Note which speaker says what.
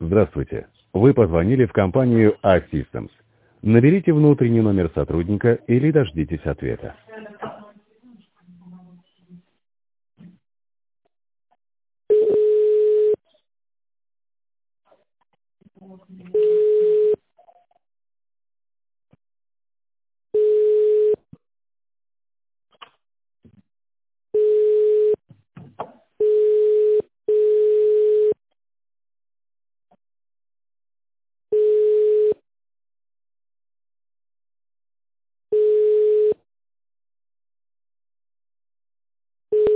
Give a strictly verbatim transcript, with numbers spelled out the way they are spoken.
Speaker 1: Здравствуйте. Вы позвонили в компанию A-Systems. Наберите внутренний номер сотрудника или дождитесь ответа.